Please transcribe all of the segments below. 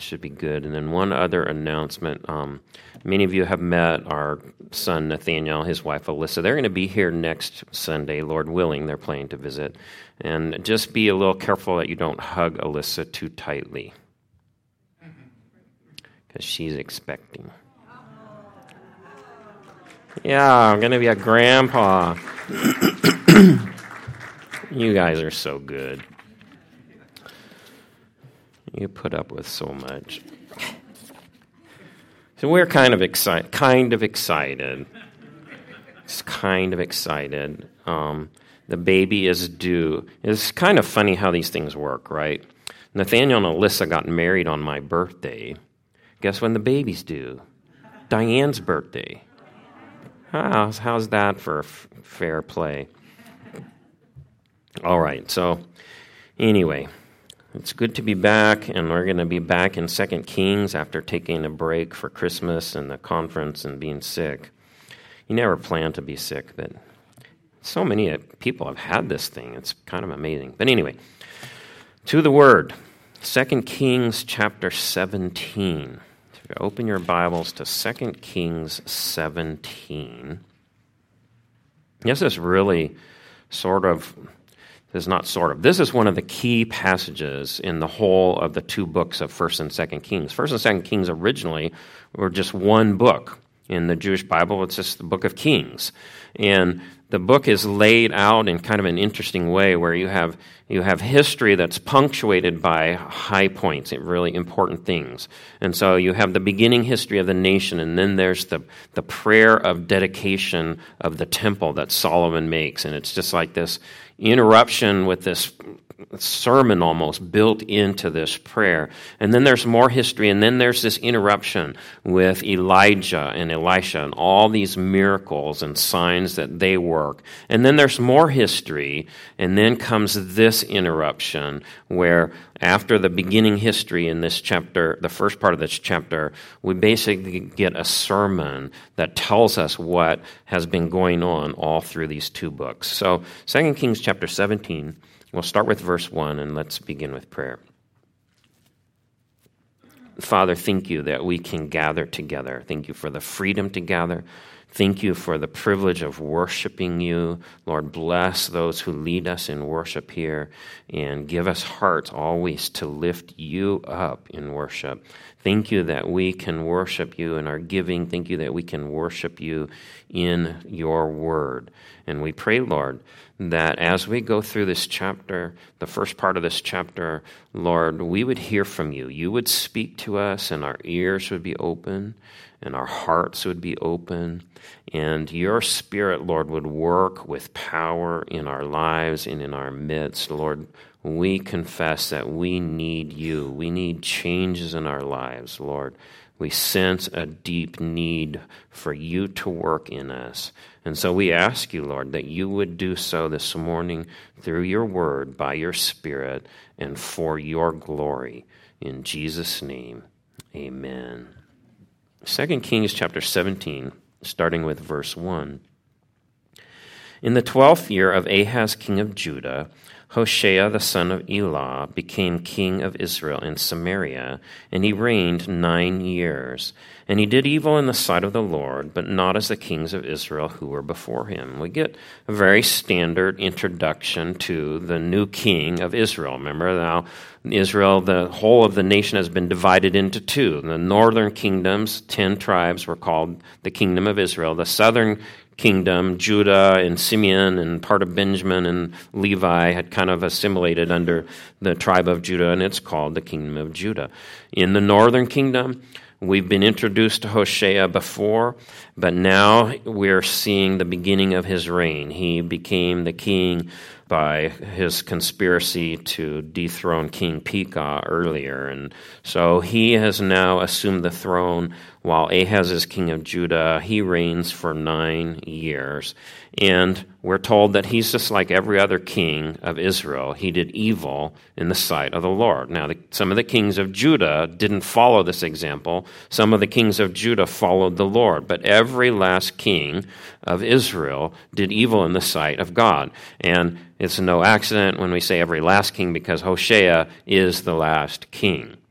It should be good. And then one other announcement. Many of you have met our son Nathaniel, his wife Alyssa. They're going to be here next Sunday, Lord willing. They're planning to visit. And just be a little careful that you don't hug Alyssa too tightly, because she's expecting. Yeah, I'm going to be a grandpa. You guys are so good. You put up with so much. So we're kind of excited. It's kind of excited. The baby is due. It's kind of funny how these things work, right? Nathaniel and Alyssa got married on my birthday. Guess when the baby's due? Diane's birthday. How's that for fair play? All right, so anyway, it's good to be back, and we're going to be back in 2 Kings after taking a break for Christmas and the conference and being sick. You never planned to be sick, but so many people have had this thing. It's kind of amazing. But anyway, to the Word, 2 Kings chapter 17. So you open your Bibles to 2 Kings 17. This is really This is one of the key passages in the whole of the two books of 1st and 2nd Kings. 1st and 2nd Kings originally were just one book. In the Jewish Bible, it's just the book of Kings. And the book is laid out in kind of an interesting way where you have history that's punctuated by high points, really important things. And so you have the beginning history of the nation, and then there's the prayer of dedication of the temple that Solomon makes. And it's just like this interruption with this sermon almost built into this prayer. And then there's more history, and then there's this interruption with Elijah and Elisha and all these miracles and signs that they work. And then there's more history, and then comes this interruption where after the beginning history in this chapter, the first part of this chapter, we basically get a sermon that tells us what has been going on all through these two books. So 2 Kings chapter 17, we'll start with verse 1, and let's begin with prayer. Father, thank you that we can gather together. Thank you for the freedom to gather. Thank you for the privilege of worshiping you. Lord, bless those who lead us in worship here, and give us hearts always to lift you up in worship. Thank you that we can worship you in our giving. Thank you that we can worship you in your word. And we pray, Lord, that as we go through this chapter, the first part of this chapter, Lord, we would hear from you. You would speak to us, and our ears would be open, and our hearts would be open, and your Spirit, Lord, would work with power in our lives and in our midst. Lord, we confess that we need you. We need changes in our lives, Lord. We sense a deep need for you to work in us. And so we ask you, Lord, that you would do so this morning through your word, by your Spirit, and for your glory. In Jesus' name, amen. 2 Kings chapter 17, starting with verse 1. In the 12th year of Ahaz king of Judah, Hoshea the son of Elah became king of Israel in Samaria, and he reigned 9 years. And he did evil in the sight of the Lord, but not as the kings of Israel who were before him. We get a very standard introduction to the new king of Israel. Remember now, Israel, the whole of the nation has been divided into two. The northern kingdoms, 10 tribes, were called the kingdom of Israel. The southern kingdom, Judah and Simeon and part of Benjamin and Levi had kind of assimilated under the tribe of Judah, and it's called the kingdom of Judah. In the northern kingdom, we've been introduced to Hoshea before, but now we're seeing the beginning of his reign. He became the king by his conspiracy to dethrone King Pekah earlier. And so he has now assumed the throne while Ahaz is king of Judah. He reigns for 9 years. And we're told that he's just like every other king of Israel. He did evil in the sight of the Lord. Now, some of the kings of Judah didn't follow this example. Some of the kings of Judah followed the Lord. But every last king of Israel did evil in the sight of God. And it's no accident when we say every last king, because Hoshea is the last king.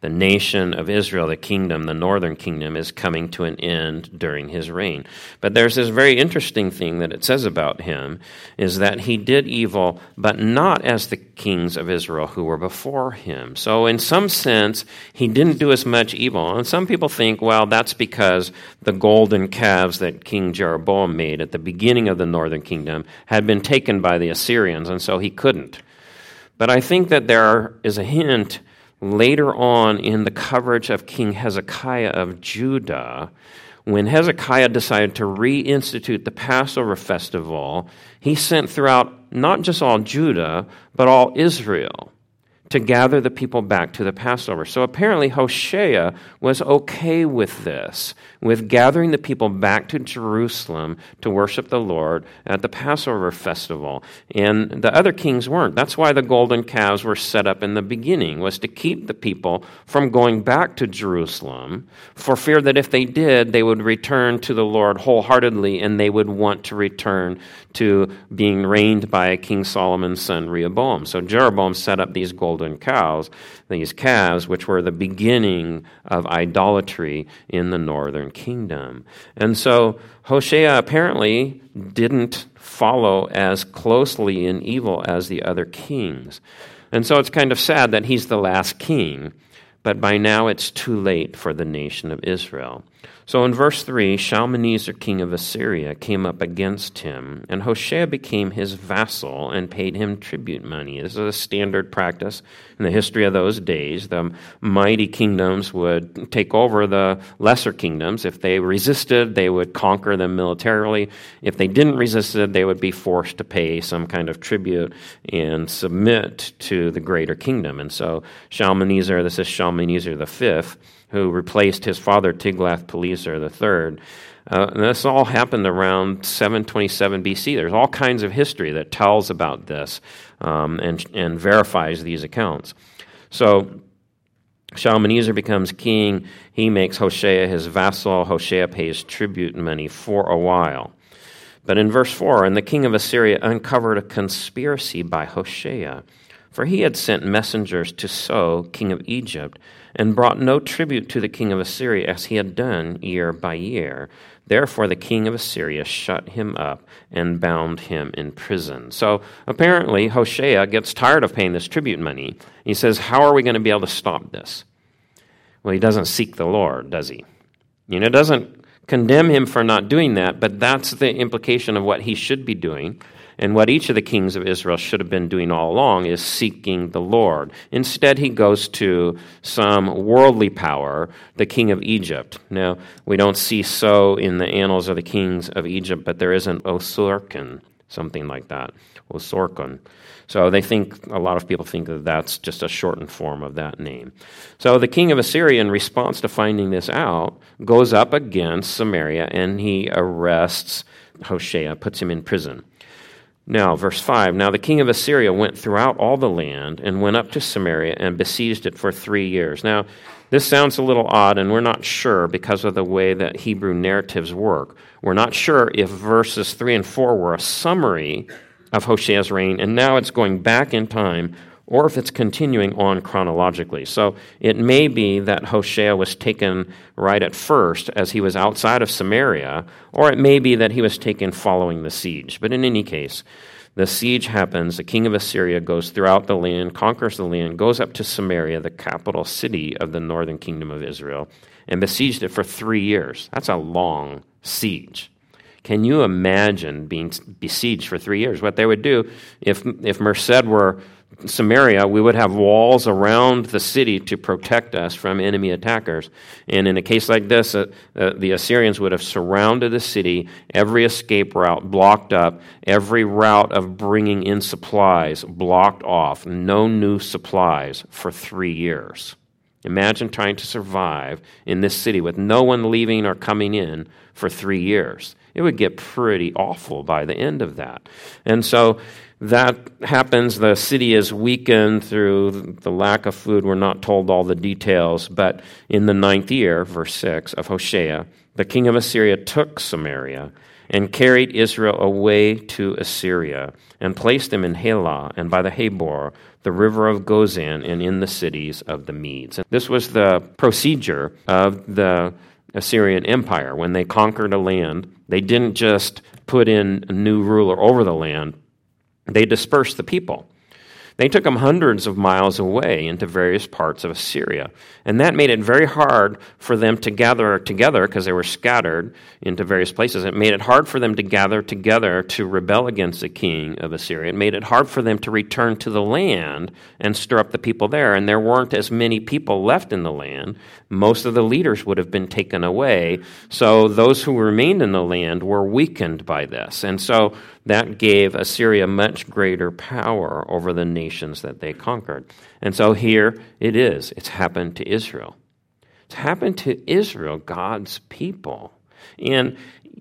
The nation of Israel, the kingdom, the northern kingdom, is coming to an end during his reign. But there's this very interesting thing that it says about him, is that he did evil, but not as the kings of Israel who were before him. So in some sense, he didn't do as much evil. And some people think, well, that's because the golden calves that King Jeroboam made at the beginning of the northern kingdom had been taken by the Assyrians, and so he couldn't. But I think that there is a hint later on in the coverage of King Hezekiah of Judah, when Hezekiah decided to reinstitute the Passover festival, he sent throughout not just all Judah, but all Israel to gather the people back to the Passover. So apparently Hoshea was okay with this, with gathering the people back to Jerusalem to worship the Lord at the Passover festival. And the other kings weren't. That's why the golden calves were set up in the beginning, was to keep the people from going back to Jerusalem, for fear that if they did, they would return to the Lord wholeheartedly, and they would want to return to being reigned by King Solomon's son Rehoboam. So Jeroboam set up these golden calves, which were the beginning of idolatry in the northern kingdom. And so Hoshea apparently didn't follow as closely in evil as the other kings. And so it's kind of sad that he's the last king, but by now it's too late for the nation of Israel. So in verse 3, Shalmaneser, king of Assyria, came up against him, and Hoshea became his vassal and paid him tribute money. This is a standard practice in the history of those days. The mighty kingdoms would take over the lesser kingdoms. If they resisted, they would conquer them militarily. If they didn't resist it, they would be forced to pay some kind of tribute and submit to the greater kingdom. And so Shalmaneser, this is Shalmaneser the fifth, who replaced his father Tiglath-Pileser III. And this all happened around 727 BC. There's all kinds of history that tells about this and verifies these accounts. So Shalmaneser becomes king. He makes Hoshea his vassal. Hoshea pays tribute money for a while. But in verse 4, and the king of Assyria uncovered a conspiracy by Hoshea, for he had sent messengers to So, king of Egypt, and brought no tribute to the king of Assyria as he had done year by year. Therefore the king of Assyria shut him up and bound him in prison. So apparently Hoshea gets tired of paying this tribute money. He says, how are we going to be able to stop this? Well, he doesn't seek the Lord, does he? It doesn't condemn him for not doing that, but that's the implication of what he should be doing. And what each of the kings of Israel should have been doing all along is seeking the Lord. Instead, he goes to some worldly power, the king of Egypt. Now, we don't see So in the annals of the kings of Egypt, but there is an Osorkon, something like that, Osorkon. So a lot of people think that that's just a shortened form of that name. So the king of Assyria, in response to finding this out, goes up against Samaria, and he arrests Hoshea, puts him in prison. Now, verse 5, now the king of Assyria went throughout all the land and went up to Samaria and besieged it for 3 years. Now, this sounds a little odd, and we're not sure because of the way that Hebrew narratives work. We're not sure if verses 3 and 4 were a summary of Hoshea's reign, and now it's going back in time, or if it's continuing on chronologically. So it may be that Hoshea was taken right at first as he was outside of Samaria, or it may be that he was taken following the siege. But in any case, the siege happens. The king of Assyria goes throughout the land, conquers the land, goes up to Samaria, the capital city of the northern kingdom of Israel, and besieged it for 3 years. That's a long siege. Can you imagine being besieged for 3 years? What they would do, if Merced were Samaria, we would have walls around the city to protect us from enemy attackers. And in a case like this, the Assyrians would have surrounded the city, every escape route blocked up, every route of bringing in supplies blocked off, no new supplies for 3 years. Imagine trying to survive in this city with no one leaving or coming in for 3 years. It would get pretty awful by the end of that. And so that happens. The city is weakened through the lack of food. We're not told all the details. But in the 9th year, verse 6, of Hoshea, the king of Assyria took Samaria and carried Israel away to Assyria, and placed them in Halah and by the Habor, the river of Gozan, and in the cities of the Medes. And this was the procedure of the Assyrian Empire. When they conquered a land, they didn't just put in a new ruler over the land, they dispersed the people. They took them hundreds of miles away into various parts of Assyria. And that made it very hard for them to gather together because they were scattered into various places. It made it hard for them to gather together to rebel against the king of Assyria. It made it hard for them to return to the land and stir up the people there. And there weren't as many people left in the land. Most of the leaders would have been taken away. So those who remained in the land were weakened by this. And so that gave Assyria much greater power over the nations that they conquered. And so here it is. It's happened to Israel. It's happened to Israel, God's people. And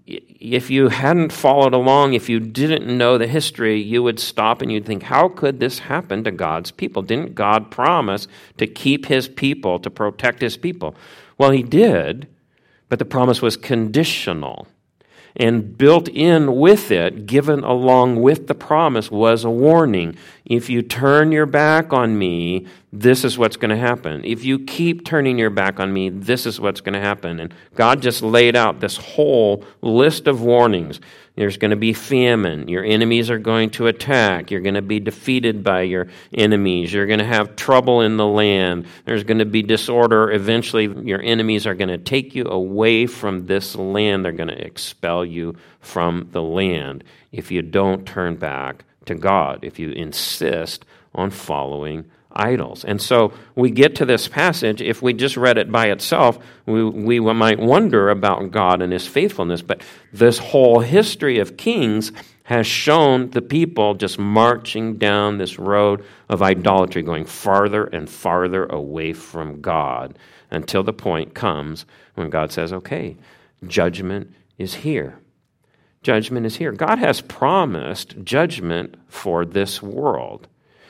if you hadn't followed along, if you didn't know the history, you would stop and you'd think, how could this happen to God's people? Didn't God promise to keep his people, to protect his people? Well, he did, but the promise was conditional. And built in with it, given along with the promise, was a warning. If you turn your back on me, this is what's going to happen. If you keep turning your back on me, this is what's going to happen. And God just laid out this whole list of warnings. There's going to be famine. Your enemies are going to attack. You're going to be defeated by your enemies. You're going to have trouble in the land. There's going to be disorder. Eventually, your enemies are going to take you away from this land. They're going to expel you from the land if you don't turn back to God, if you insist on following idols. And so we get to this passage. If we just read it by itself, we might wonder about God and his faithfulness. But this whole history of kings has shown the people just marching down this road of idolatry, going farther and farther away from God until the point comes when God says, okay, judgment is here. Judgment is here. God has promised judgment for this world.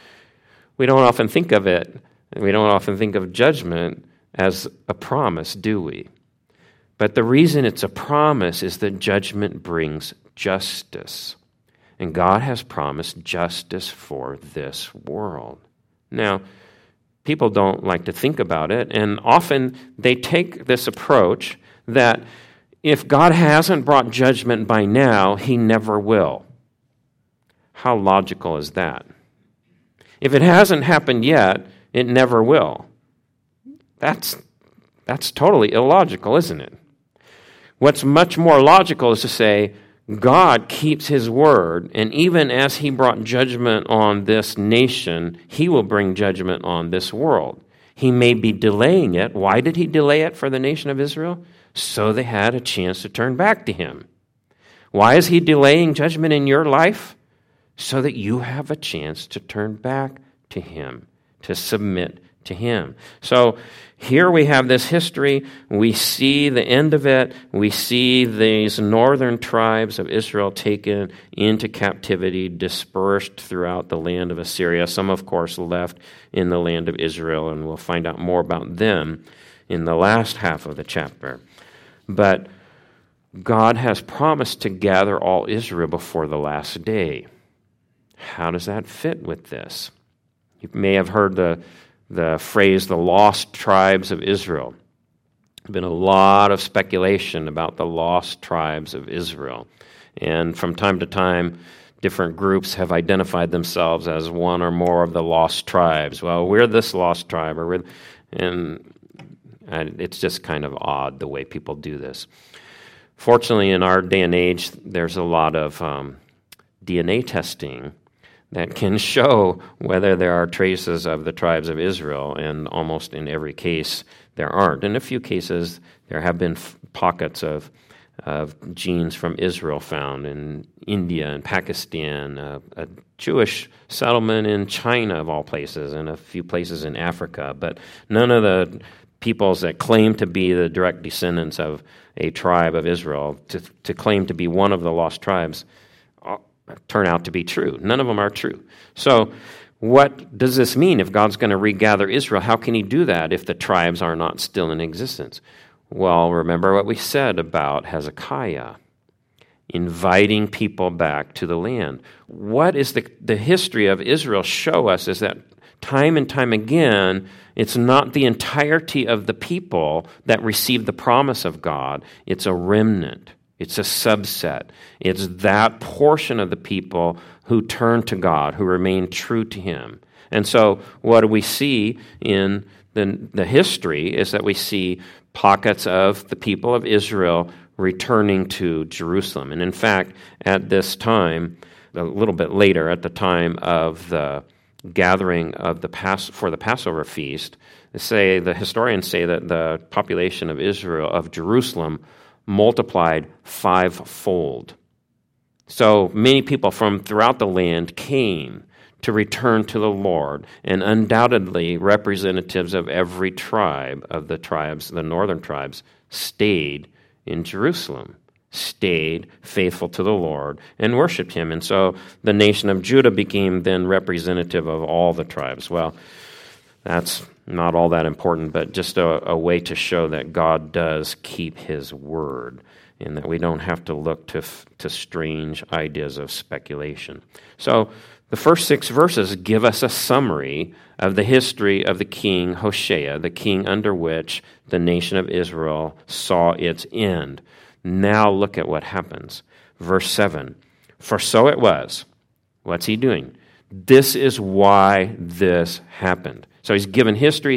We don't often think of it, we don't often think of judgment as a promise, do we? But the reason it's a promise is that judgment brings justice. And God has promised justice for this world. Now, people don't like to think about it, and often they take this approach that if God hasn't brought judgment by now, he never will. How logical is that? If it hasn't happened yet, it never will. That's totally illogical, isn't it? What's much more logical is to say, God keeps his word, and even as he brought judgment on this nation, he will bring judgment on this world. He may be delaying it. Why did he delay it for the nation of Israel? So they had a chance to turn back to him. Why is he delaying judgment in your life? So that you have a chance to turn back to him, to submit to him. So here we have this history. We see the end of it. We see these northern tribes of Israel taken into captivity, dispersed throughout the land of Assyria. Some, of course, left in the land of Israel, and we'll find out more about them in the last half of the chapter. But God has promised to gather all Israel before the last day. How does that fit with this? You may have heard the phrase, the lost tribes of Israel. There's been a lot of speculation about the lost tribes of Israel. And from time to time, different groups have identified themselves as one or more of the lost tribes. Well, we're this lost tribe, and it's just kind of odd the way people do this. Fortunately, in our day and age, there's a lot of DNA testing that can show whether there are traces of the tribes of Israel, and almost in every case there aren't. In a few cases, there have been pockets of genes from Israel found in India and Pakistan, a Jewish settlement in China, of all places, and a few places in Africa. But none of the peoples that claim to be the direct descendants of a tribe of Israel, to claim to be one of the lost tribes, turn out to be true. None of them are true. So what does this mean if God's going to regather Israel? How can he do that if the tribes are not still in existence? Well, remember what we said about Hezekiah. inviting people back to the land. What is the history of Israel show us is that time and time again, it's not the entirety of the people that receive the promise of God. It's a remnant. It's a subset. It's that portion of the people who turn to God, who remain true to Him. And so what do we see in the history is that we see pockets of the people of Israel returning to Jerusalem. And in fact, at this time, a little bit later, at the time of the gathering of for the Passover feast, the historians say that the population of Israel, of Jerusalem, multiplied 5-fold. So many people from throughout the land came to return to the Lord, and undoubtedly representatives of every tribe of the tribes, the northern tribes, stayed in Jerusalem, stayed faithful to the Lord, and worshiped Him. And so the nation of Judah became then representative of all the tribes. Well, that's not all that important, but just a way to show that God does keep His word, and that we don't have to look to strange ideas of speculation. So the first 6 verses give us a summary of the history of the king Hoshea, the king under which the nation of Israel saw its end. Now look at what happens. Verse 7, for so it was. What's he doing? This is why this happened. So he's given history.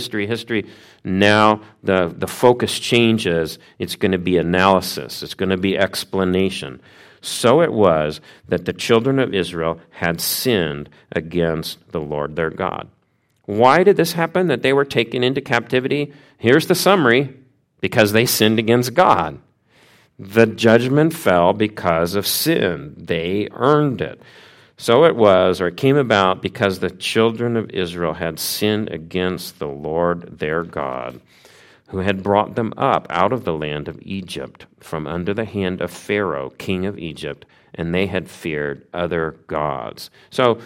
Now the focus changes. It's going to be analysis. It's going to be explanation. So it was that the children of Israel had sinned against the Lord their God. Why did this happen, that they were taken into captivity? Here's the summary: because they sinned against God. The judgment fell because of sin. They earned it. So it was, or it came about, because the children of Israel had sinned against the Lord their God, who had brought them up out of the land of Egypt from under the hand of Pharaoh, king of Egypt, and they had feared other gods. So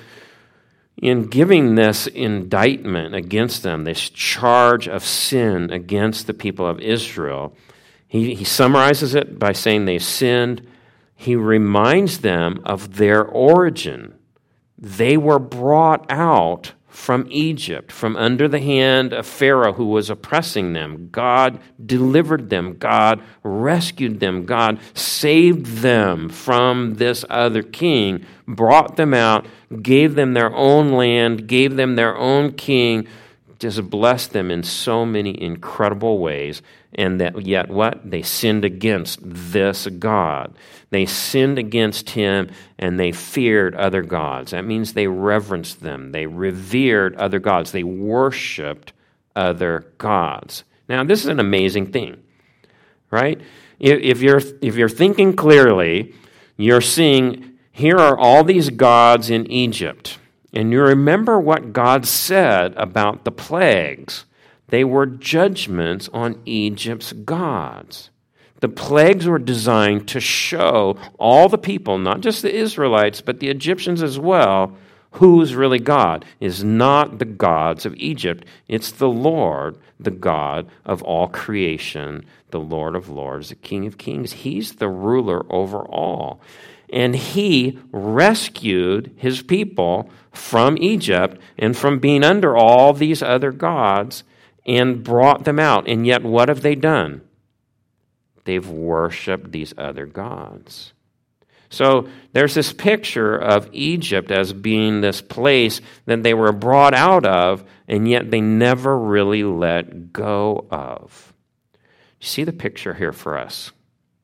in giving this indictment against them, this charge of sin against the people of Israel, he summarizes it by saying they sinned. He reminds them of their origin. They were brought out from Egypt, from under the hand of Pharaoh who was oppressing them. God delivered them. God rescued them. God saved them from this other king, brought them out, gave them their own land, gave them their own king, just blessed them in so many incredible ways. And that yet what? They sinned against this God. They sinned against Him, and they feared other gods. That means they reverenced them. They revered other gods. They worshipped other gods. Now, this is an amazing thing, right? If you're thinking clearly, you're seeing here are all these gods in Egypt, and you remember what God said about the plagues. They were judgments on Egypt's gods. The plagues were designed to show all the people, not just the Israelites, but the Egyptians as well, who's really God. Is not the gods of Egypt. It's the Lord, the God of all creation, the Lord of lords, the King of kings. He's the ruler over all. And He rescued His people from Egypt and from being under all these other gods, and brought them out. And yet what have they done? They've worshipped these other gods. So there's this picture of Egypt as being this place that they were brought out of, and yet they never really let go of. You see the picture here for us?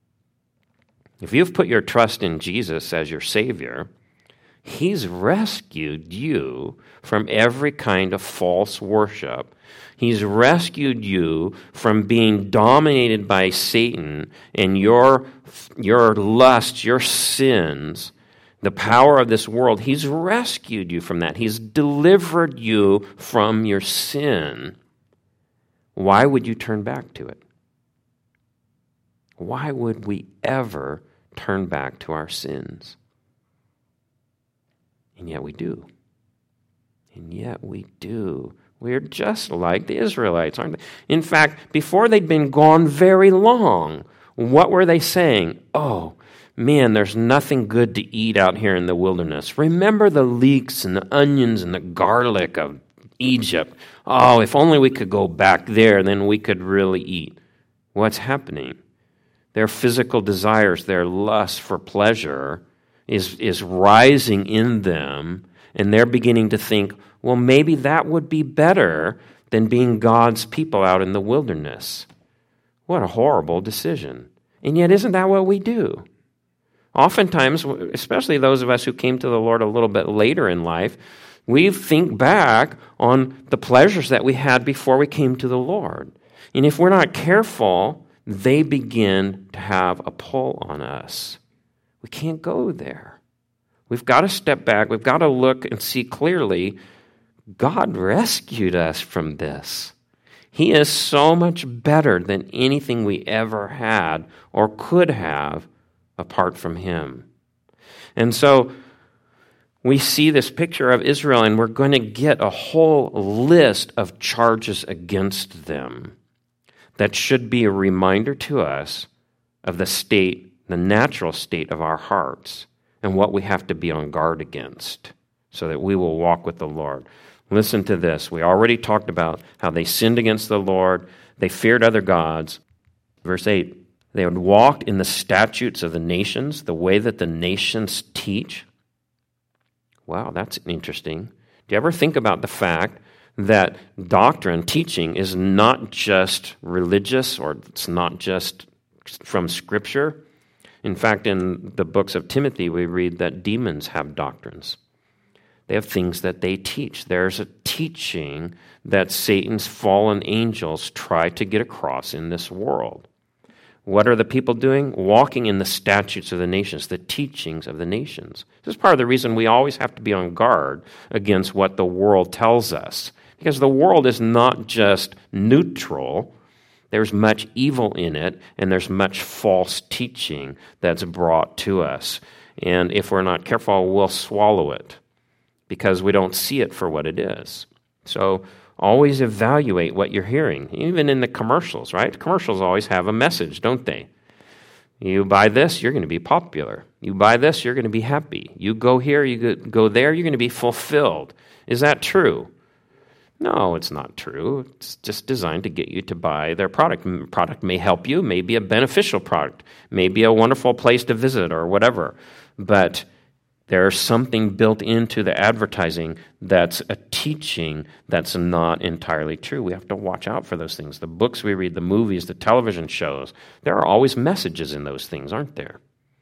If you've put your trust in Jesus as your Savior, He's rescued you from every kind of false worship. He's rescued you from being dominated by Satan and your lusts, your sins, the power of this world. He's rescued you from that. He's delivered you from your sin. Why would you turn back to it? Why would we ever turn back to our sins? And yet we do. And yet we do. We're just like the Israelites, aren't they? In fact, before they'd been gone very long, what were they saying? Oh, man, there's nothing good to eat out here in the wilderness. Remember the leeks and the onions and the garlic of Egypt. Oh, if only we could go back there, then we could really eat. What's happening? Their physical desires, their lust for pleasure is rising in them, and they're beginning to think, well, maybe that would be better than being God's people out in the wilderness. What a horrible decision. And yet, isn't that what we do? Oftentimes, especially those of us who came to the Lord a little bit later in life, we think back on the pleasures that we had before we came to the Lord. And if we're not careful, they begin to have a pull on us. We can't go there. We've got to step back. We've got to look and see clearly, God rescued us from this. He is so much better than anything we ever had or could have apart from Him. And so we see this picture of Israel, and we're going to get a whole list of charges against them that should be a reminder to us of the state, the natural state of our hearts, and what we have to be on guard against so that we will walk with the Lord. Listen to this. We already talked about how they sinned against the Lord. They feared other gods. Verse 8, they had walked in the statutes of the nations, the way that the nations teach. Wow, that's interesting. Do you ever think about the fact that doctrine, teaching, is not just religious, or it's not just from Scripture? In fact, in the books of Timothy, we read that demons have doctrines. They have things that they teach. There's a teaching that Satan's fallen angels try to get across in this world. What are the people doing? Walking in the statutes of the nations, the teachings of the nations. This is part of the reason we always have to be on guard against what the world tells us. Because the world is not just neutral. There's much evil in it, and there's much false teaching that's brought to us. And if we're not careful, we'll swallow it, because we don't see it for what it is. So always evaluate what you're hearing, even in the commercials, right? Commercials always have a message, don't they? You buy this, you're going to be popular. You buy this, you're going to be happy. You go here, you go there, you're going to be fulfilled. Is that true? No, it's not true. It's just designed to get you to buy their product. Product may help you, may be a beneficial product, may be a wonderful place to visit or whatever, but there's something built into the advertising that's a teaching that's not entirely true. We have to watch out for those things. The books we read, the movies, the television shows, there are always messages in those things, aren't there?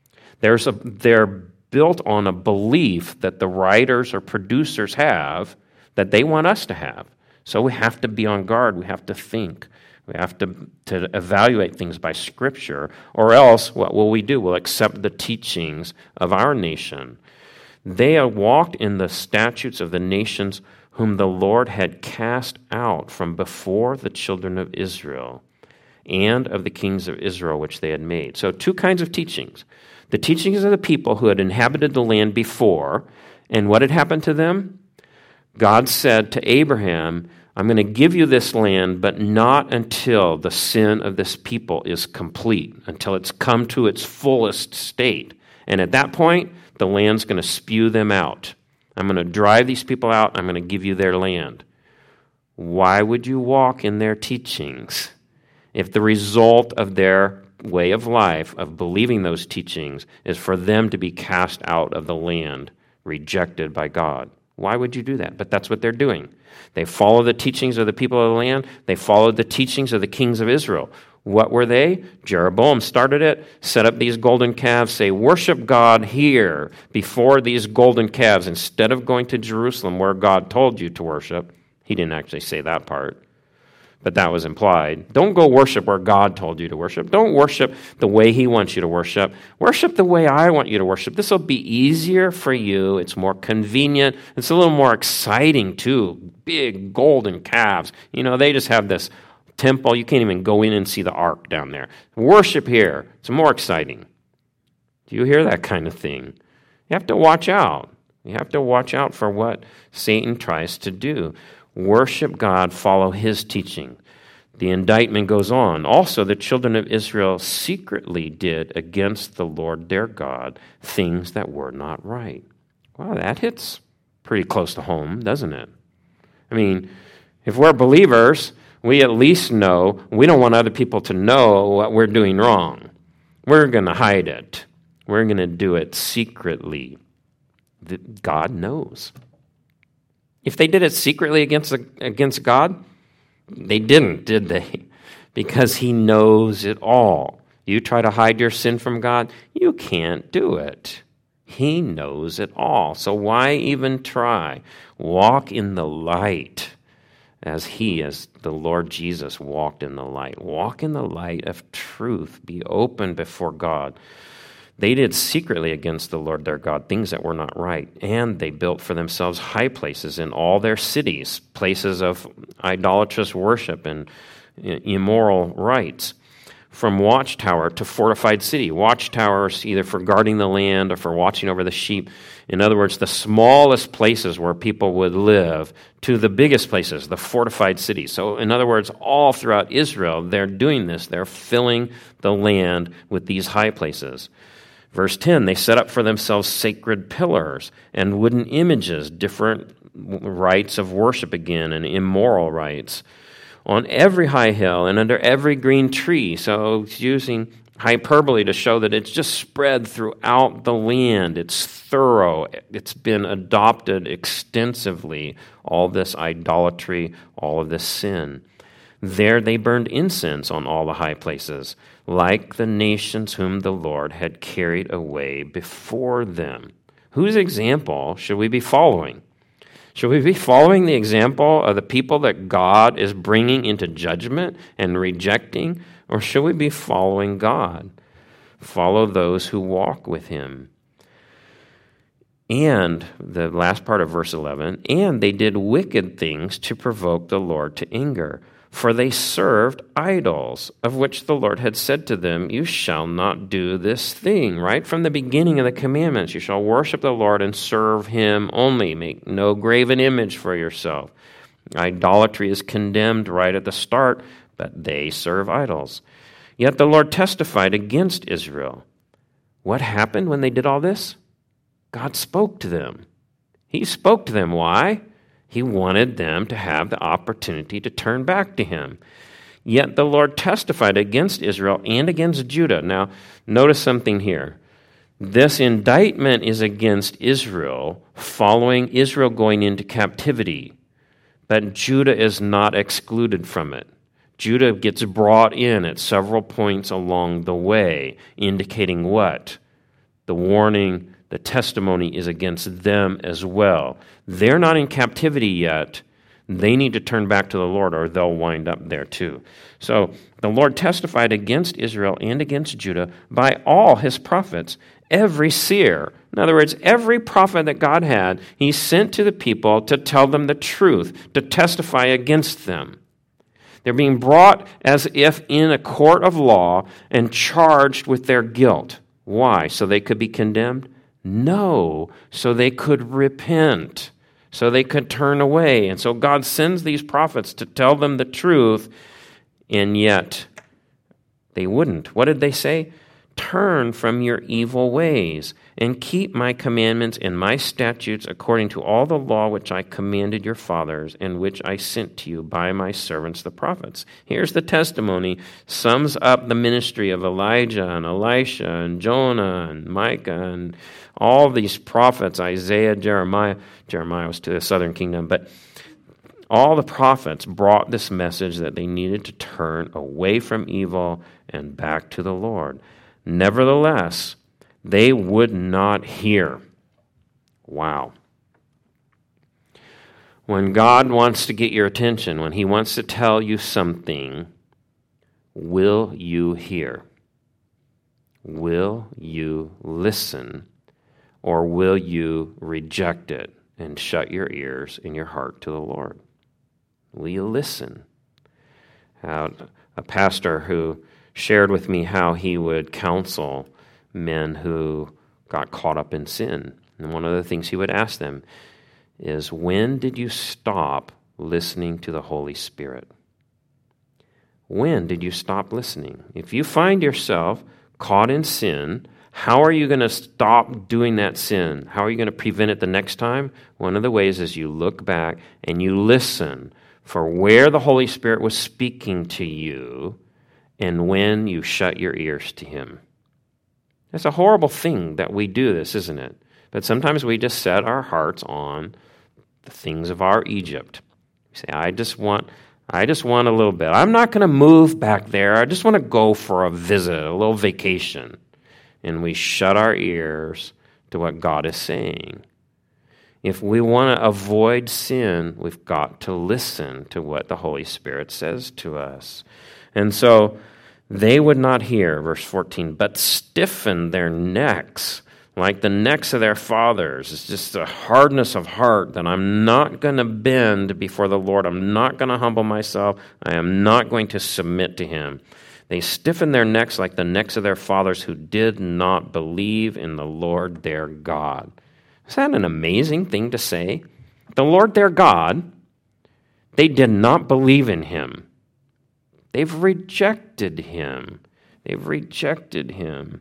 They're built on a belief that the writers or producers have that they want us to have. So we have to be on guard. We have to think. We have to evaluate things by Scripture, or else what will we do? We'll accept the teachings of our nation. They have walked in the statutes of the nations whom the Lord had cast out from before the children of Israel, and of the kings of Israel which they had made. So two kinds of teachings. The teachings of the people who had inhabited the land before, and what had happened to them? God said to Abraham, I'm going to give you this land, but not until the sin of this people is complete, until it's come to its fullest state. And at that point, the land's going to spew them out. I'm going to drive these people out. I'm going to give you their land. Why would you walk in their teachings if the result of their way of life, of believing those teachings, is for them to be cast out of the land, rejected by God? Why would you do that? But that's what they're doing. They follow the teachings of the people of the land. They followed the teachings of the kings of Israel. What were they? Jeroboam started it, set up these golden calves, say, worship God here before these golden calves instead of going to Jerusalem where God told you to worship. He didn't actually say that part, but that was implied. Don't go worship where God told you to worship. Don't worship the way He wants you to worship. Worship the way I want you to worship. This will be easier for you. It's more convenient. It's a little more exciting, too. Big golden calves. You know, they just have this temple. You can't even go in and see the ark down there. Worship here. It's more exciting. Do you hear that kind of thing? You have to watch out. You have to watch out for what Satan tries to do. Worship God, follow His teaching. The indictment goes on. Also, the children of Israel secretly did against the Lord their God things that were not right. Wow, that hits pretty close to home, doesn't it? I mean, if we're believers, we at least know we don't want other people to know what we're doing wrong. We're going to hide it. We're going to do it secretly. God knows. If they did it secretly against God, they didn't, did they? Because he knows it all. You try to hide your sin from God, you can't do it. He knows it all. So why even try? Walk in the light as the Lord Jesus walked in the light. Walk in the light of truth. Be open before God. They did secretly against the Lord their God things that were not right, and they built for themselves high places in all their cities, places of idolatrous worship and immoral rites. From watchtower to fortified city. Watchtowers either for guarding the land or for watching over the sheep. In other words, the smallest places where people would live to the biggest places, the fortified cities. So in other words, all throughout Israel, they're doing this. They're filling the land with these high places. Verse 10, they set up for themselves sacred pillars and wooden images, different rites of worship again, and immoral rites, on every high hill and under every green tree. So it's using hyperbole to show that it's just spread throughout the land. It's thorough. It's been adopted extensively, all this idolatry, all of this sin. There they burned incense on all the high places, like the nations whom the Lord had carried away before them. Whose example should we be following? Should we be following the example of the people that God is bringing into judgment and rejecting? Or should we be following God? Follow those who walk with him. And the last part of verse 11, and they did wicked things to provoke the Lord to anger. For they served idols, of which the Lord had said to them, you shall not do this thing. Right from the beginning of the commandments, you shall worship the Lord and serve him only. Make no graven image for yourself. Idolatry is condemned right at the start, but they serve idols. Yet the Lord testified against Israel. What happened when they did all this? God spoke to them. He spoke to them. Why? He wanted them to have the opportunity to turn back to him. Yet the Lord testified against Israel and against Judah. Now, notice something here. This indictment is against Israel, following Israel going into captivity. But Judah is not excluded from it. Judah gets brought in at several points along the way, indicating what? The warning, the testimony is against them as well. They're not in captivity yet. They need to turn back to the Lord or they'll wind up there too. So the Lord testified against Israel and against Judah by all his prophets, every seer. In other words, every prophet that God had, he sent to the people to tell them the truth, to testify against them. They're being brought as if in a court of law and charged with their guilt. Why? So they could be condemned? No, so they could repent, so they could turn away. And so God sends these prophets to tell them the truth, and yet they wouldn't. What did they say? Turn from your evil ways and keep my commandments and my statutes according to all the law which I commanded your fathers and which I sent to you by my servants the prophets. Here's the testimony, sums up the ministry of Elijah and Elisha and Jonah and Micah and all these prophets, Isaiah, Jeremiah. Jeremiah was to the southern kingdom, but all the prophets brought this message that they needed to turn away from evil and back to the Lord. Nevertheless, they would not hear. Wow. When God wants to get your attention, when he wants to tell you something, will you hear? Will you listen? Or will you reject it and shut your ears and your heart to the Lord? Will you listen? A pastor who shared with me how he would counsel men who got caught up in sin. And one of the things he would ask them is, when did you stop listening to the Holy Spirit? When did you stop listening? If you find yourself caught in sin, how are you going to stop doing that sin? How are you going to prevent it the next time? One of the ways is you look back and you listen for where the Holy Spirit was speaking to you and when you shut your ears to Him. It's a horrible thing that we do this, isn't it? But sometimes we just set our hearts on the things of our Egypt. We say, I just want a little bit. I'm not going to move back there. I just want to go for a visit, a little vacation. And we shut our ears to what God is saying. If we want to avoid sin, we've got to listen to what the Holy Spirit says to us. And so they would not hear, verse 14, but stiffen their necks like the necks of their fathers. It's just a hardness of heart that I'm not going to bend before the Lord. I'm not going to humble myself. I am not going to submit to Him. They stiffen their necks like the necks of their fathers who did not believe in the Lord their God. Is that an amazing thing to say? The Lord their God, they did not believe in Him. They've rejected Him. They've rejected Him.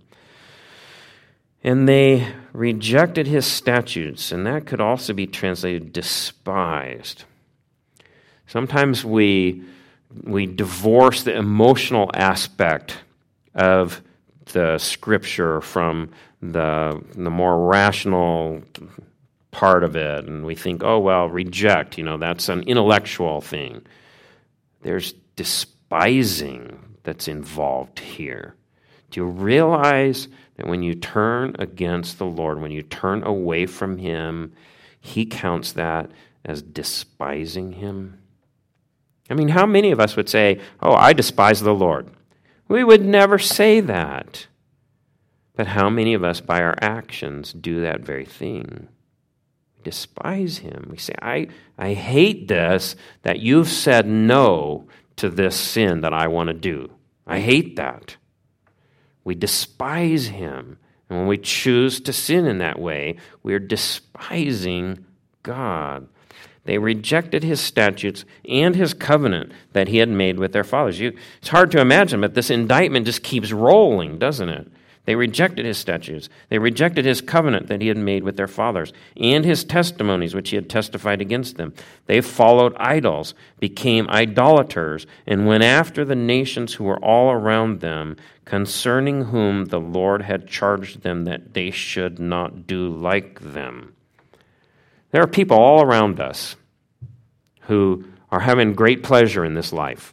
And they rejected His statutes, and that could also be translated despised. Sometimes we divorce the emotional aspect of the Scripture from the more rational part of it, and we think, oh, well, reject, that's an intellectual thing. There's despising that's involved here. Do you realize that when you turn against the Lord, when you turn away from Him, He counts that as despising Him? I mean, how many of us would say, oh, I despise the Lord? We would never say that. But how many of us, by our actions, do that very thing? We despise Him. We say, I hate this, that you've said no to this sin that I want to do. I hate that. We despise Him. And when we choose to sin in that way, we're despising God. They rejected His statutes and His covenant that He had made with their fathers. It's hard to imagine, but this indictment just keeps rolling, doesn't it? They rejected His statutes. They rejected His covenant that He had made with their fathers and His testimonies which He had testified against them. They followed idols, became idolaters, and went after the nations who were all around them, concerning whom the Lord had charged them that they should not do like them. There are people all around us who are having great pleasure in this life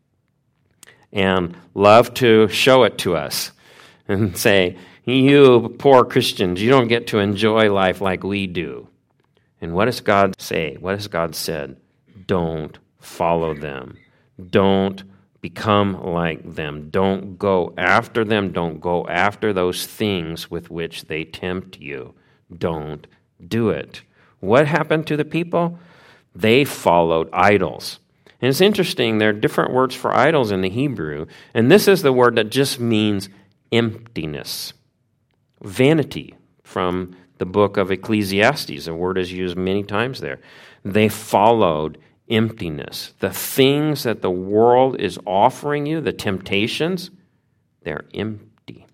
and love to show it to us and say, you poor Christians, you don't get to enjoy life like we do. And what does God say? What has God said? Don't follow them. Don't become like them. Don't go after them. Don't go after those things with which they tempt you. Don't do it. What happened to the people? They followed idols. And it's interesting, there are different words for idols in the Hebrew, and this is the word that just means emptiness. Vanity, from the book of Ecclesiastes. A word is used many times there. They followed emptiness. The things that the world is offering you, the temptations, they're empty.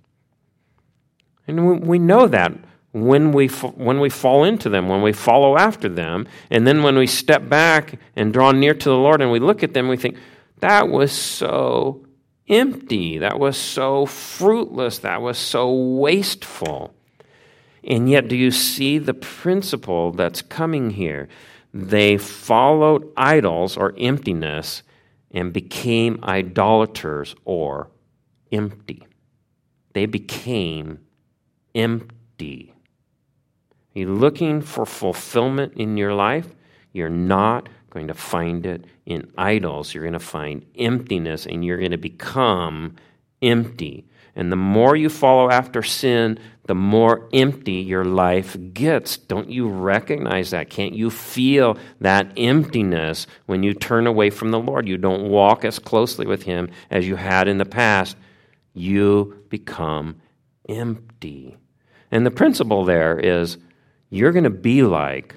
And we know that when we fall into them, when we follow after them, and then when we step back and draw near to the Lord and we look at them, we think, that was so empty, that was so fruitless, that was so wasteful. And yet, do you see the principle that's coming here? They followed idols or emptiness and became idolaters or empty. They became empty. Are you looking for fulfillment in your life? You're not going to find it in idols. You're going to find emptiness, and you're going to become empty. And the more you follow after sin, the more empty your life gets. Don't you recognize that? Can't you feel that emptiness when you turn away from the Lord? You don't walk as closely with Him as you had in the past. You become empty. And the principle there is you're going to be like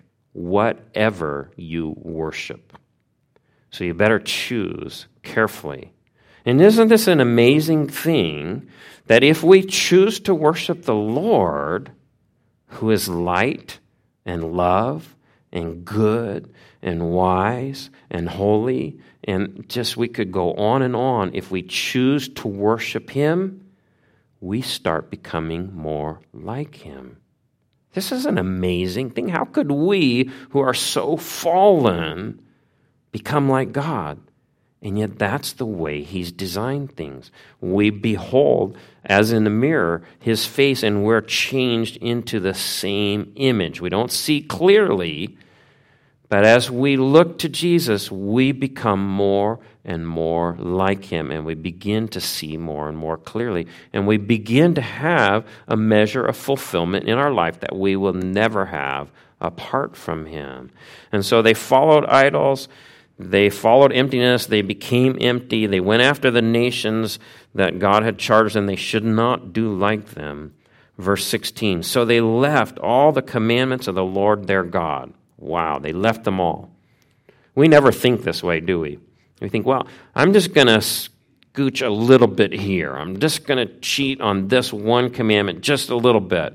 whatever you worship. So you better choose carefully. And isn't this an amazing thing that if we choose to worship the Lord, who is light and love and good and wise and holy, and just we could go on and on, if we choose to worship him, we start becoming more like him. This is an amazing thing. How could we, who are so fallen, become like God? And yet that's the way he's designed things. We behold, as in a mirror, his face, and we're changed into the same image. We don't see clearly, but as we look to Jesus, we become more and more like him, and we begin to see more and more clearly. And we begin to have a measure of fulfillment in our life that we will never have apart from him. And so they followed idols. They followed emptiness. They became empty. They went after the nations that God had charged them they should not do like them. Verse 16, so they left all the commandments of the Lord their God. Wow, they left them all. We never think this way, do we? We think, well, I'm just going to scooch a little bit here. I'm just going to cheat on this one commandment just a little bit.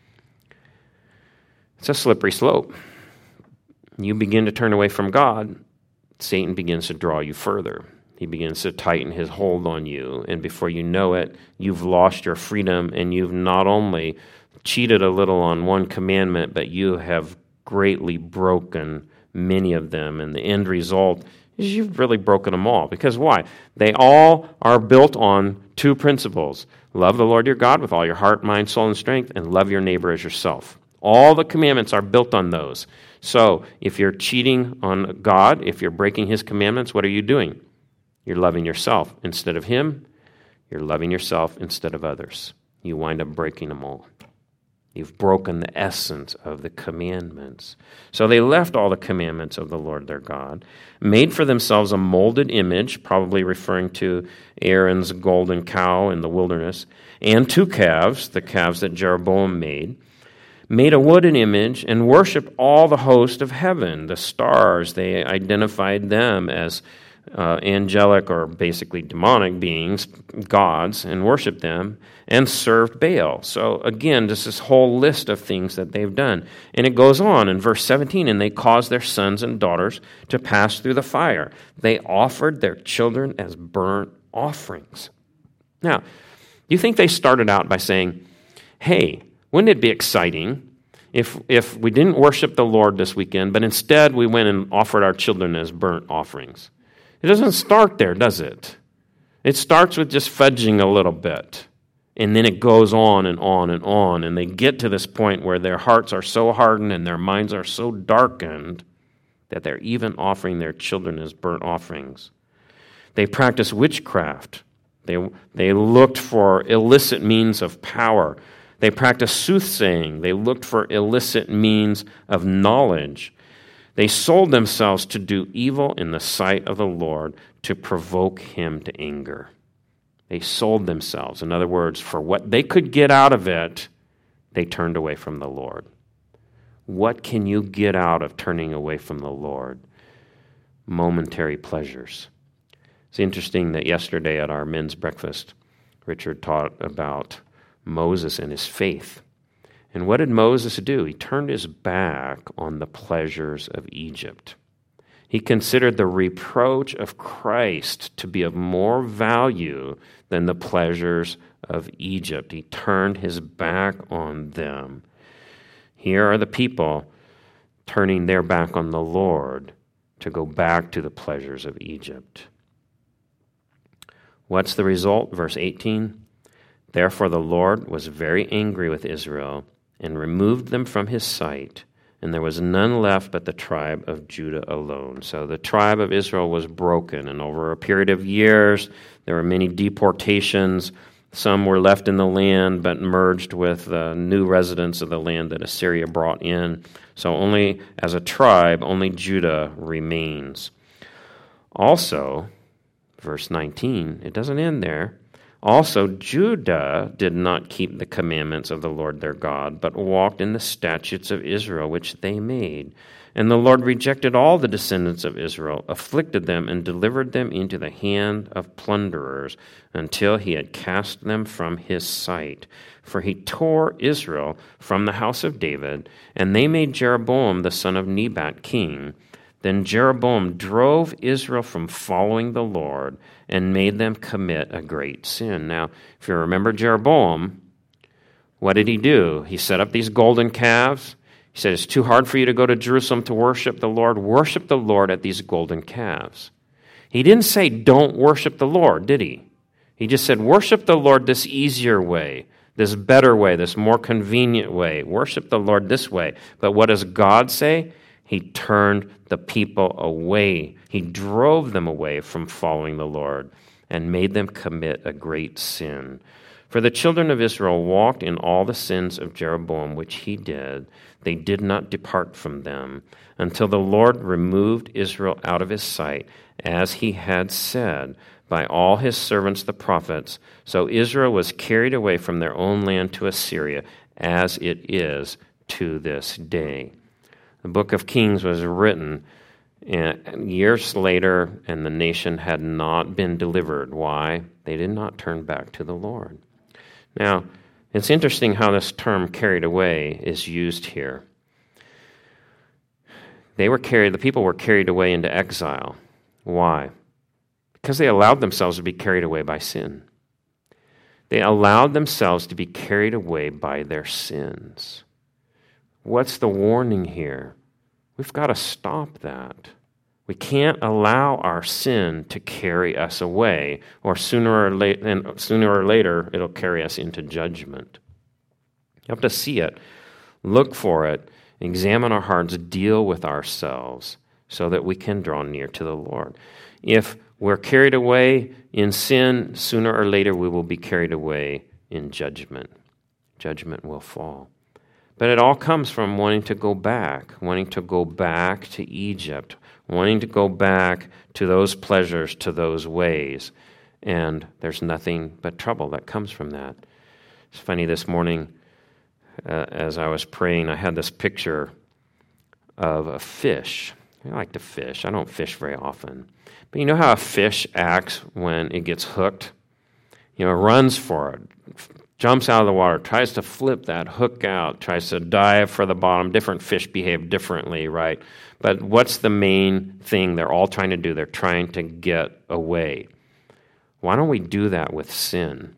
It's a slippery slope. You begin to turn away from God, Satan begins to draw you further. He begins to tighten his hold on you, and before you know it, you've lost your freedom, and you've not only cheated a little on one commandment, but you have greatly broken many of them, and the end result is you've really broken them all. Because why? They all are built on two principles. Love the Lord your God with all your heart, mind, soul, and strength, and love your neighbor as yourself. All the commandments are built on those. So if you're cheating on God, if you're breaking his commandments, what are you doing? You're loving yourself instead of him. You're loving yourself instead of others. You wind up breaking them all. You've broken the essence of the commandments. So they left all the commandments of the Lord their God, made for themselves a molded image, probably referring to Aaron's golden cow in the wilderness, and two calves, the calves that Jeroboam made a wooden image, and worshiped all the host of heaven, the stars. They identified them as angelic or basically demonic beings, gods, and worshiped them, and served Baal. So again, just this whole list of things that they've done. And it goes on in verse 17, and they caused their sons and daughters to pass through the fire. They offered their children as burnt offerings. Now, do you think they started out by saying, hey, wouldn't it be exciting if we didn't worship the Lord this weekend, but instead we went and offered our children as burnt offerings? It doesn't start there, does it? It starts with just fudging a little bit, and then it goes on and on and on, and they get to this point where their hearts are so hardened and their minds are so darkened that they're even offering their children as burnt offerings. They practice witchcraft. They looked for illicit means of power. They practiced soothsaying. They looked for illicit means of knowledge. They sold themselves to do evil in the sight of the Lord to provoke him to anger. They sold themselves. In other words, for what they could get out of it, they turned away from the Lord. What can you get out of turning away from the Lord? Momentary pleasures. It's interesting that yesterday at our men's breakfast, Richard taught about Moses and his faith. And what did Moses do? He turned his back on the pleasures of Egypt. He considered the reproach of Christ to be of more value than the pleasures of Egypt. He turned his back on them. Here are the people turning their back on the Lord to go back to the pleasures of Egypt. What's the result? Verse 18, therefore the Lord was very angry with Israel and removed them from his sight, and there was none left but the tribe of Judah alone. So the tribe of Israel was broken, and over a period of years, there were many deportations. Some were left in the land, but merged with new residents of the land that Assyria brought in. So only as a tribe, only Judah remains. Also, verse 19, it doesn't end there. Also, Judah did not keep the commandments of the Lord their God, but walked in the statutes of Israel, which they made. And the Lord rejected all the descendants of Israel, afflicted them, and delivered them into the hand of plunderers, until he had cast them from his sight. For he tore Israel from the house of David, and they made Jeroboam the son of Nebat king. Then Jeroboam drove Israel from following the Lord and made them commit a great sin. Now, if you remember Jeroboam, what did he do? He set up these golden calves. He said, it's too hard for you to go to Jerusalem to worship the Lord. Worship the Lord at these golden calves. He didn't say, don't worship the Lord, did he? He just said, worship the Lord this easier way, this better way, this more convenient way. Worship the Lord this way. But what does God say? He turned the people away. He drove them away from following the Lord and made them commit a great sin. For the children of Israel walked in all the sins of Jeroboam, which he did. They did not depart from them until the Lord removed Israel out of his sight, as he had said by all his servants the prophets. So Israel was carried away from their own land to Assyria, as it is to this day. The book of Kings was written years later, and the nation had not been delivered. Why? They did not turn back to the Lord. Now, it's interesting how this term carried away is used here. The people were carried away into exile. Why? Because they allowed themselves to be carried away by sin. They allowed themselves to be carried away by their sins. What's the warning here? We've got to stop that. We can't allow our sin to carry us away, or sooner or later it'll carry us into judgment. You have to see it, look for it, examine our hearts, deal with ourselves so that we can draw near to the Lord. If we're carried away in sin, sooner or later we will be carried away in judgment. Judgment will fall. But it all comes from wanting to go back to Egypt, wanting to go back to those pleasures, to those ways. And there's nothing but trouble that comes from that. It's funny, this morning, as I was praying, I had this picture of a fish. I like to fish. I don't fish very often. But you know how a fish acts when it gets hooked? It runs for it, jumps out of the water, tries to flip that hook out, tries to dive for the bottom. Different fish behave differently, right? But what's the main thing they're all trying to do? They're trying to get away. Why don't we do that with sin?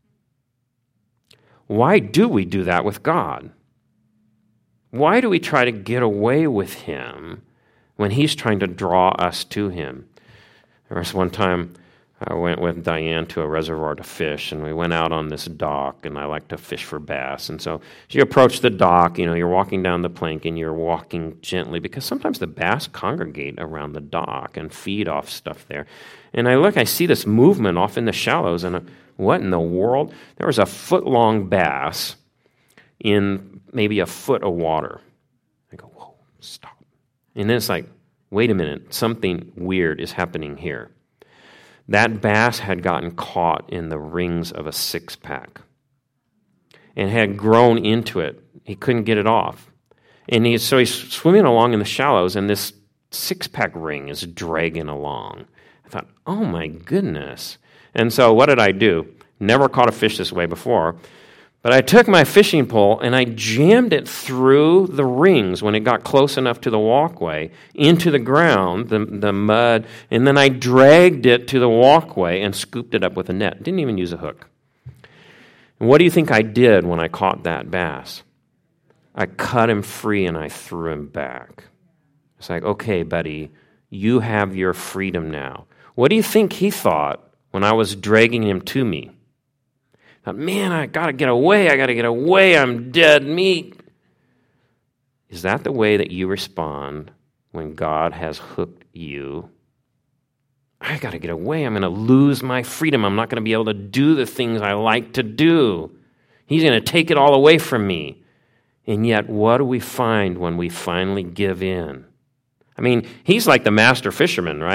Why do we do that with God? Why do we try to get away with Him when He's trying to draw us to Him? There was one time I went with Diane to a reservoir to fish, and we went out on this dock, and I like to fish for bass. And so as you approach the dock, you're walking down the plank, and you're walking gently, because sometimes the bass congregate around the dock and feed off stuff there. And I see this movement off in the shallows, and what in the world? There was a foot-long bass in maybe a foot of water. I go, whoa, stop. And then it's like, wait a minute, something weird is happening here. That bass had gotten caught in the rings of a six-pack and had grown into it. He couldn't get it off. And so he's swimming along in the shallows, and this six-pack ring is dragging along. I thought, oh my goodness. And so what did I do? Never caught a fish this way before. But I took my fishing pole and I jammed it through the rings when it got close enough to the walkway, into the ground, the mud, and then I dragged it to the walkway and scooped it up with a net. Didn't even use a hook. And what do you think I did when I caught that bass? I cut him free and I threw him back. It's like, okay, buddy, you have your freedom now. What do you think he thought when I was dragging him to me? Thought, man, I got to get away, I'm dead meat. Is that the way that you respond when God has hooked you? I got to get away, I'm going to lose my freedom, I'm not going to be able to do the things I like to do. He's going to take it all away from me. And yet, what do we find when we finally give in? I mean, he's like the master fisherman, right?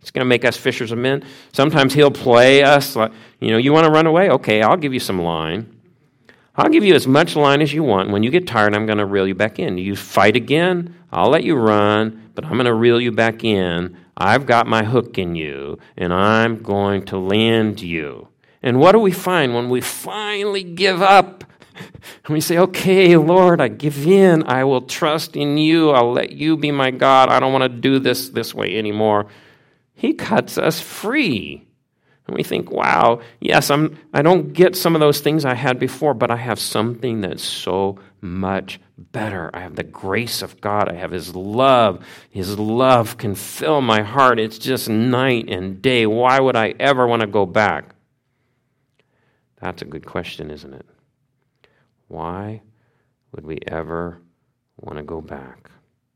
He's going to make us fishers of men. Sometimes he'll play us like, you want to run away? Okay, I'll give you some line. I'll give you as much line as you want. When you get tired, I'm going to reel you back in. You fight again, I'll let you run, but I'm going to reel you back in. I've got my hook in you, and I'm going to land you. And what do we find when we finally give up? And we say, okay, Lord, I give in. I will trust in you. I'll let you be my God. I don't want to do this way anymore. He cuts us free. And we think, wow, yes, I don't get some of those things I had before, but I have something that's so much better. I have the grace of God. I have His love. His love can fill my heart. It's just night and day. Why would I ever want to go back? That's a good question, isn't it? Why would we ever want to go back?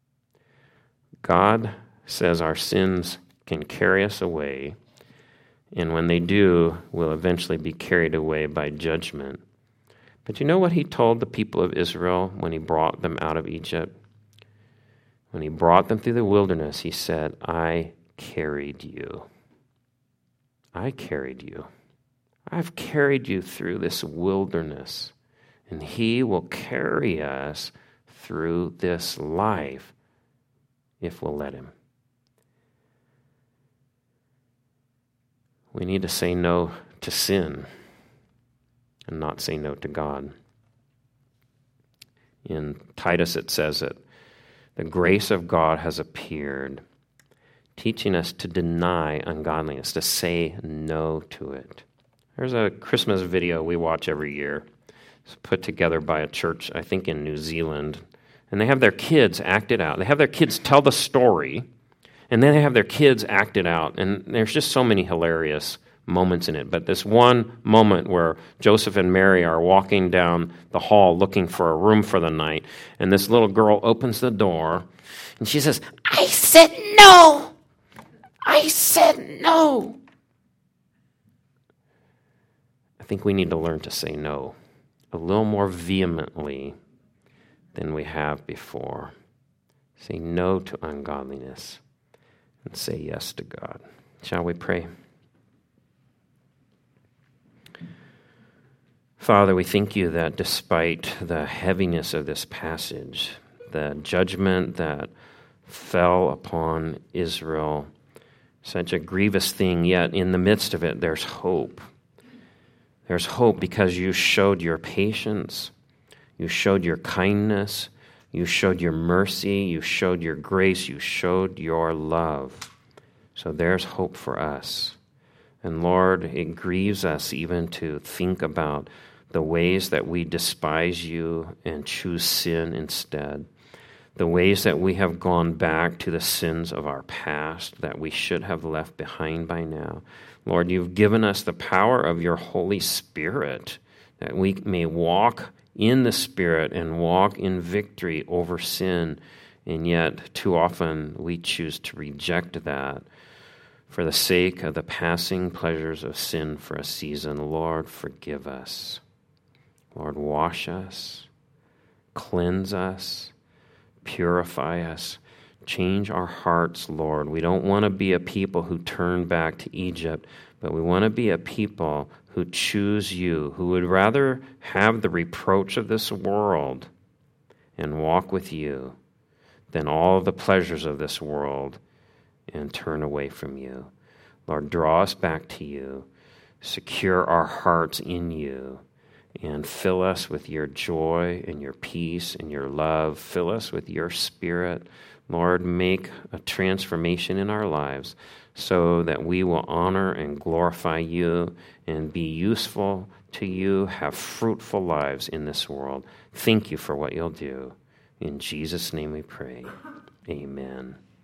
God says our sins can carry us away, and when they do, we'll eventually be carried away by judgment. But you know what He told the people of Israel when He brought them out of Egypt? When He brought them through the wilderness, He said, I carried you. I carried you. I've carried you through this wilderness. And He will carry us through this life if we'll let Him. We need to say no to sin and not say no to God. In Titus it says it, the grace of God has appeared, teaching us to deny ungodliness, to say no to it. There's a Christmas video we watch every year. It's put together by a church, I think in New Zealand. And they have their kids act it out. They have their kids tell the story, and then they have their kids act it out. And there's just so many hilarious moments in it. But this one moment where Joseph and Mary are walking down the hall looking for a room for the night, and this little girl opens the door, and she says, I said no! I said no! I think we need to learn to say no a little more vehemently than we have before. Say no to ungodliness and say yes to God. Shall we pray? Father, we thank you that despite the heaviness of this passage, the judgment that fell upon Israel, such a grievous thing, yet in the midst of it, there's hope. There's hope because you showed your patience, you showed your kindness, you showed your mercy, you showed your grace, you showed your love. So there's hope for us. And Lord, it grieves us even to think about the ways that we despise you and choose sin instead, the ways that we have gone back to the sins of our past that we should have left behind by now. Lord, you've given us the power of your Holy Spirit that we may walk in the Spirit and walk in victory over sin, and yet too often we choose to reject that for the sake of the passing pleasures of sin for a season. Lord, forgive us. Lord, wash us, cleanse us, purify us, change our hearts, Lord. We don't want to be a people who turn back to Egypt, but we want to be a people who choose you, who would rather have the reproach of this world and walk with you than all the pleasures of this world and turn away from you. Lord, draw us back to you, secure our hearts in you, and fill us with your joy and your peace and your love. Fill us with your Spirit. Lord, make a transformation in our lives so that we will honor and glorify you and be useful to you, have fruitful lives in this world. Thank you for what you'll do. In Jesus' name we pray. Amen.